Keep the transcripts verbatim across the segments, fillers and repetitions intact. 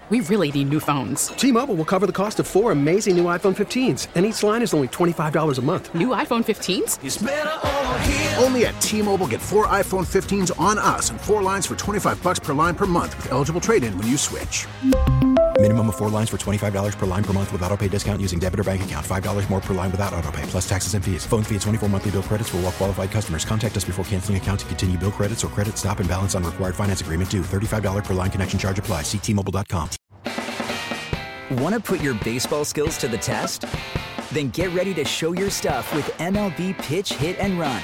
we really need new phones. T-Mobile will cover the cost of four amazing new iPhone fifteens, and each line is only twenty-five dollars a month. New iPhone fifteens? It's better over here. Only at T-Mobile, get four iPhone fifteens on us and four lines for twenty-five dollars per line per month with eligible trade-in when you switch. Minimum of four lines for twenty-five dollars per line per month with autopay discount using debit or bank account. five dollars more per line without autopay, plus taxes and fees. Phone fee at twenty-four monthly bill credits for well-qualified customers. Contact us before canceling account to continue bill credits or credit stop and balance on required finance agreement due. thirty-five dollars per line connection charge applies. See T Mobile dot com. Want to put your baseball skills to the test? Then get ready to show your stuff with M L B Pitch, Hit, and Run.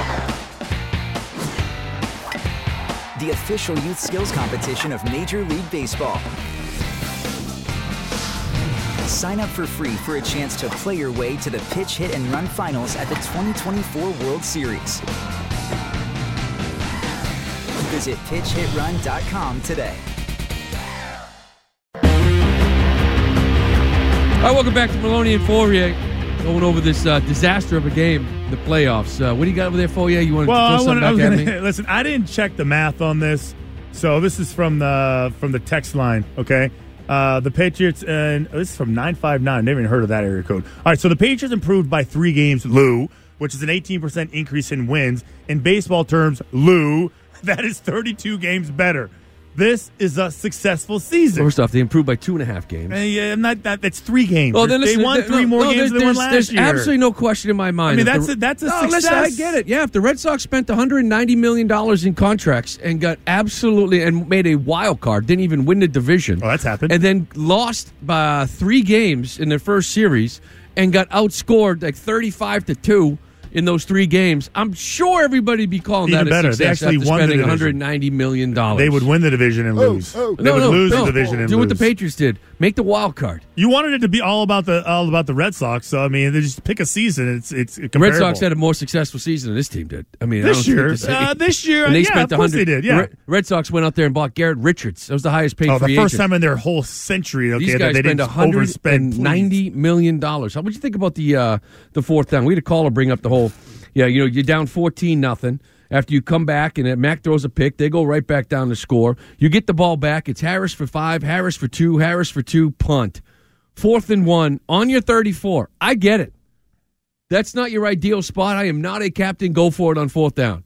The official youth skills competition of Major League Baseball. Sign up for free for a chance to play your way to the Pitch, Hit, and Run finals at the twenty twenty-four World Series. Visit pitch hit run dot com today. All right, welcome back to Maloney and Fourier. Going over this uh, disaster of a game, the playoffs. Uh, what do you got over there, Fourier? You want to well, throw I something wanted, back I was at gonna, me? Listen, I didn't check the math on this, so this is from the from the text line, okay? Uh, the Patriots, and oh, this is from nine five nine. Never even heard of that area code. All right, so the Patriots improved by three games, Lou, which is an eighteen percent increase in wins. In baseball terms, Lou, that is thirty-two games better. This is a successful season. First off, they improved by two and a half games. Uh, yeah, I'm not that. That's three games. Well, then they listen, won there- three no, more no, games than there's, they won last there's year. absolutely no question in my mind. I mean, that that's the, a, that's a no, success. listen, I get it. Yeah, if the Red Sox spent one hundred ninety million dollars in contracts and got absolutely and made a wild card, didn't even win the division. Oh, that's happened. And then lost by three games in their first series and got outscored like thirty-five to two in those three games, I'm sure everybody'd be calling Even that better. a They success actually after won the spending division. one hundred ninety million dollars. They would win the division and lose. Oh, oh. They No, would no, lose no. the division and Do lose. what the Patriots did. Make the wild card. You wanted it to be all about the all about the Red Sox. So I mean, they just pick a season. It's it's The comparable. Red Sox had a more successful season than this team did. I mean, This I don't year? think to say- Uh, this year, and they yeah, spent of course one hundred they did, yeah. Red, Red Sox went out there and bought Garrett Richards. That was the highest paid Oh, the free first agent. time in their whole century. Okay, These that guys they spent didn't one hundred overspend. ninety million dollars. How would you think about the uh, the fourth down? We had a caller bring up the whole. Yeah, you know, you're down fourteen nothing. After you come back and Mac throws a pick, they go right back down to score. You get the ball back. It's Harris for five, Harris for two, Harris for two, punt. Fourth and one on your thirty-four. I get it. That's not your ideal spot. I am not a captain. Go for it on fourth down.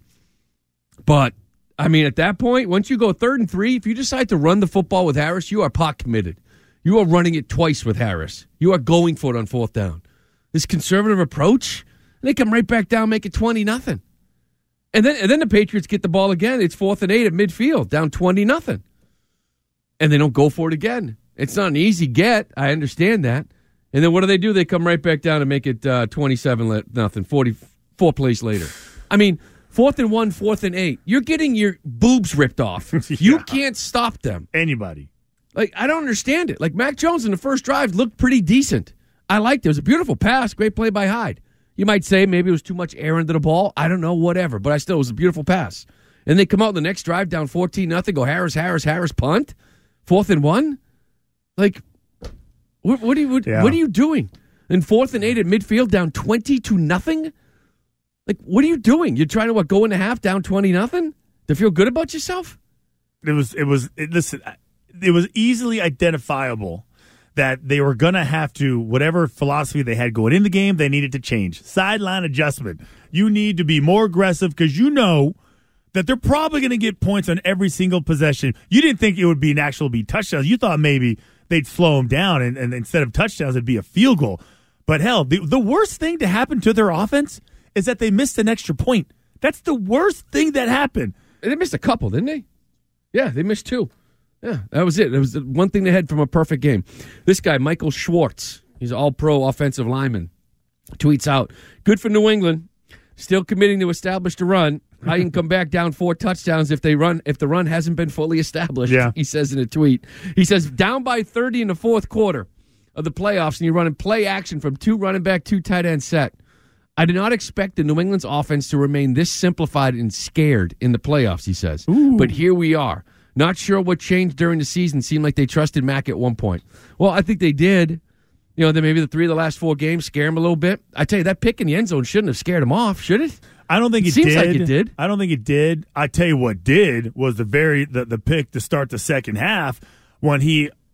But, I mean, at that point, once you go third and three, if you decide to run the football with Harris, you are pot committed. You are running it twice with Harris. You are going for it on fourth down. This conservative approach, they come right back down, make it twenty nothing. And then and then the Patriots get the ball again. It's fourth and eight at midfield, down twenty nothing. And they don't go for it again. It's not an easy get. I understand that. And then what do they do? They come right back down and make it uh, twenty-seven nothing, forty-four plays later. I mean, fourth and one, fourth and eight. You're getting your boobs ripped off. yeah. You can't stop them. Anybody. Like, I don't understand it. Like, Mac Jones in the first drive looked pretty decent. I liked it. It was a beautiful pass. Great play by Hyde. You might say maybe it was too much air under the ball. I don't know, whatever. But I still, it was a beautiful pass. And they come out in the next drive down fourteen nothing, go Harris, Harris, Harris, punt. Fourth and one? Like, what, what, are, you, what, Yeah. what are you doing? And fourth and eight at midfield, down twenty to nothing? Like, what are you doing? You're trying to, what, go in the half down twenty nothing to feel good about yourself? It was, it was, it, listen, it was easily identifiable that they were going to have to, whatever philosophy they had going in the game, they needed to change. Sideline adjustment. You need to be more aggressive because you know that they're probably going to get points on every single possession. You didn't think it would be an actual be touchdowns. You thought maybe they'd slow them down, and, and instead of touchdowns, it'd be a field goal. But hell, the, the worst thing to happen to their offense is that they missed an extra point. That's the worst thing that happened. They missed a couple, didn't they? Yeah, they missed two. Yeah, that was it. It was the one thing they had from a perfect game. This guy, Michael Schwartz, he's an all-pro offensive lineman, tweets out, good for New England, still committing to establish the run. I can come back down four touchdowns if they run if the run hasn't been fully established, yeah. he says in a tweet. He says, down by thirty in the fourth quarter of the playoffs, and you're running play action from two running back, two tight end set. I did not expect the New England's offense to remain this simplified and scared in the playoffs, he says. Ooh. But here we are. Not sure what changed during the season. Seemed like they trusted Mac at one point. Well, I think they did. You know, then maybe the three of the last four games scare him a little bit. I tell you, that pick in the end zone shouldn't have scared him off, should it? I don't think it, it seems did. like it did. I don't think it did. I tell you what did was the very the, the pick to start the second half when he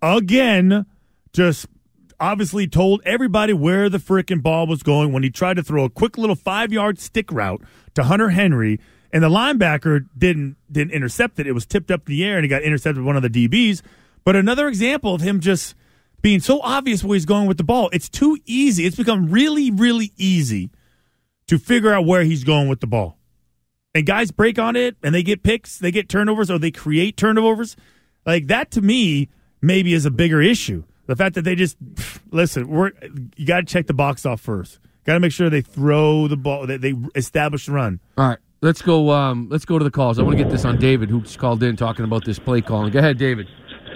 again, just obviously told everybody where the frickin' ball was going when he tried to throw a quick little five-yard stick route to Hunter Henry, and the linebacker didn't didn't intercept it. It was tipped up in the air, and he got intercepted by one of the D Bs. But another example of him just being so obvious where he's going with the ball. It's too easy. It's become really, really easy to figure out where he's going with the ball. And guys break on it, and they get picks, they get turnovers, or they create turnovers. Like, that to me maybe is a bigger issue. The fact that they just, listen, we're you got to check the box off first. Got to make sure they throw the ball, that they establish the run. All right, let's go. Um, let's go to the calls. I want to get this on David, who just called in talking about this play calling. Go ahead, David.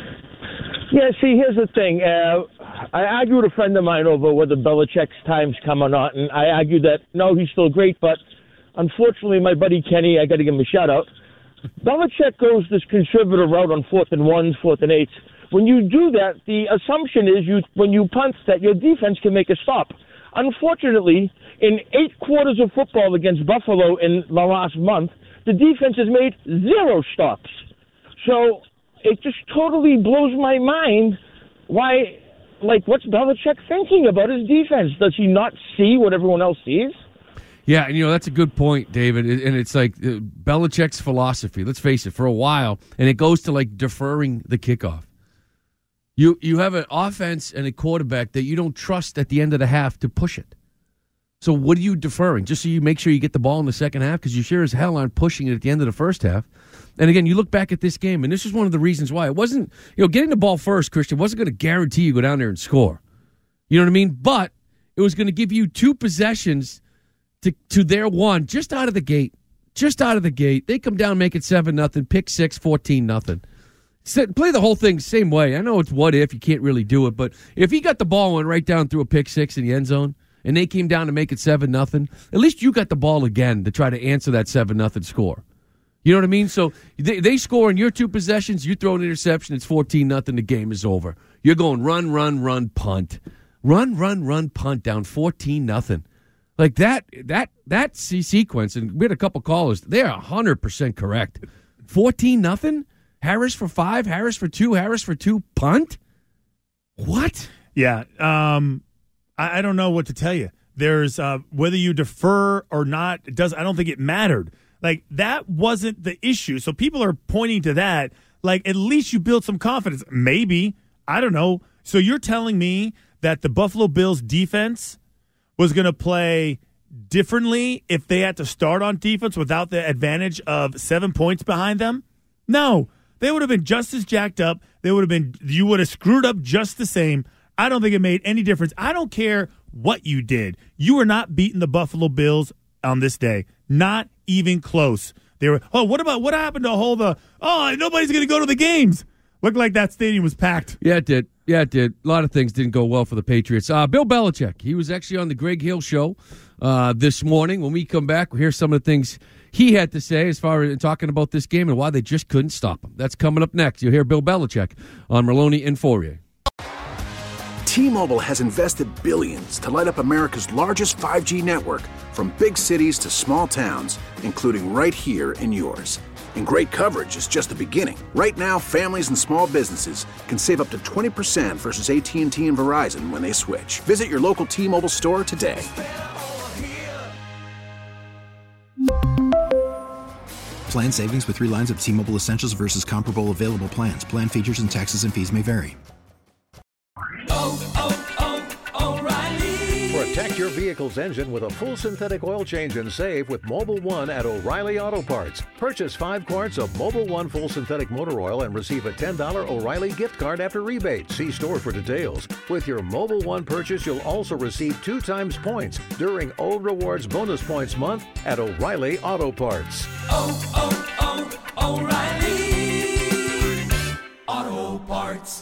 Yeah, see, here's the thing. Uh, I argued with a friend of mine over whether Belichick's time's come or not, and I argued that, no, he's still great, but unfortunately, my buddy Kenny, I got to give him a shout-out. Belichick goes this conservative route on fourth and ones, fourth and eights. When you do that, the assumption is you when you punt that your defense can make a stop. Unfortunately, in eight quarters of football against Buffalo in the last month, the defense has made zero stops. So it just totally blows my mind why, like, what's Belichick thinking about his defense? Does he not see what everyone else sees? Yeah, and you know, that's a good point, David. And it's like uh, Belichick's philosophy, let's face it, for a while, and it goes to like deferring the kickoff. You you have an offense and a quarterback that you don't trust at the end of the half to push it. So what are you deferring? Just so you make sure you get the ball in the second half, because you sure as hell aren't pushing it at the end of the first half. And again, you look back at this game, and this is one of the reasons why. It wasn't, you know, getting the ball first, Christian, wasn't going to guarantee you go down there and score. You know what I mean? But it was going to give you two possessions to, to their one, just out of the gate. Just out of the gate. They come down, make it seven nothing, pick six, fourteen nothing. Play the whole thing same way. I know it's what if, you can't really do it, but if he got the ball and went right down through a pick six in the end zone, and they came down to make it seven nothing, at least you got the ball again to try to answer that seven nothing score. You know what I mean? So they, they score in your two possessions, you throw an interception, it's fourteen nothing, the game is over. You're going run, run, run, punt. Run, run, run, punt down fourteen nothing. Like that that that sequence, and we had a couple callers, they're one hundred percent correct. fourteen nothing? Harris for five, Harris for two, Harris for two, punt? What? Yeah, um, I, I don't know what to tell you. There's uh, whether you defer or not, it does. I don't think it mattered. Like, that wasn't the issue. So people are pointing to that. Like, at least you build some confidence. Maybe. I don't know. So you're telling me that the Buffalo Bills defense was going to play differently if they had to start on defense without the advantage of seven points behind them? No. They would have been just as jacked up. They would have been, you would have screwed up just the same. I don't think it made any difference. I don't care what you did. You were not beating the Buffalo Bills on this day. Not even close. They were, oh, what about, what happened to all the, oh, nobody's going to go to the games. Looked like that stadium was packed. Yeah, it did. Yeah, it did. A lot of things didn't go well for the Patriots. Uh, Bill Belichick, he was actually on the Greg Hill show uh, this morning. When we come back, we'll hear some of the things he had to say as far as talking about this game and why they just couldn't stop him. That's coming up next. You'll hear Bill Belichick on Merloni and Fourier. T-Mobile has invested billions to light up America's largest five G network, from big cities to small towns, including right here in yours. And great coverage is just the beginning. Right now, families and small businesses can save up to twenty percent versus A T and T and Verizon when they switch. Visit your local T-Mobile store today. Plan savings with three lines of T-Mobile Essentials versus comparable available plans. Plan features and taxes and fees may vary. Oh, oh, oh, O'Reilly. Protect your vehicle's engine with a full synthetic oil change and save with Mobil one at O'Reilly Auto Parts. Purchase five quarts of Mobil one full synthetic motor oil and receive a ten dollars O'Reilly gift card after rebate. See store for details. With your Mobil one purchase, you'll also receive two times points during O Rewards Bonus Points Month at O'Reilly Auto Parts. Oh, oh, oh, O'Reilly Auto Parts.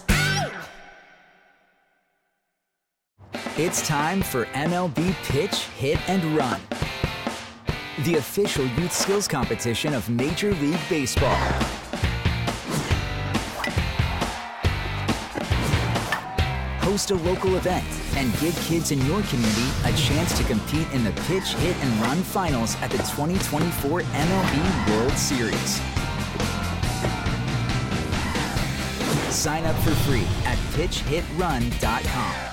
It's time for M L B Pitch, Hit, and Run, the official youth skills competition of Major League Baseball. Host a local event and give kids in your community a chance to compete in the Pitch, Hit, and Run finals at the twenty twenty-four M L B World Series. Sign up for free at pitch hit run dot com.